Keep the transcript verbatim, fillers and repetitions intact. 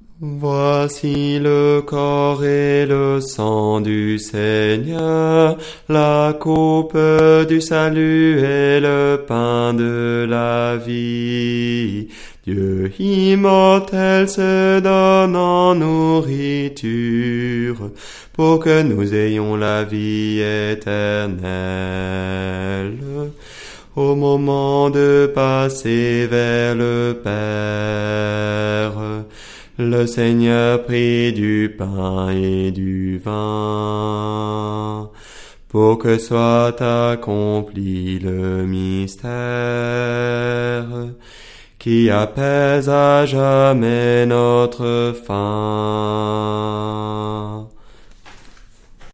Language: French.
Voici le corps et le sang du Seigneur, la coupe du salut et le pain de la vie. Dieu immortel se donne en nourriture pour que nous ayons la vie éternelle. Au moment de passer vers le Père, le Seigneur prit du pain et du vin pour que soit accompli le mystère qui apaise à jamais notre faim.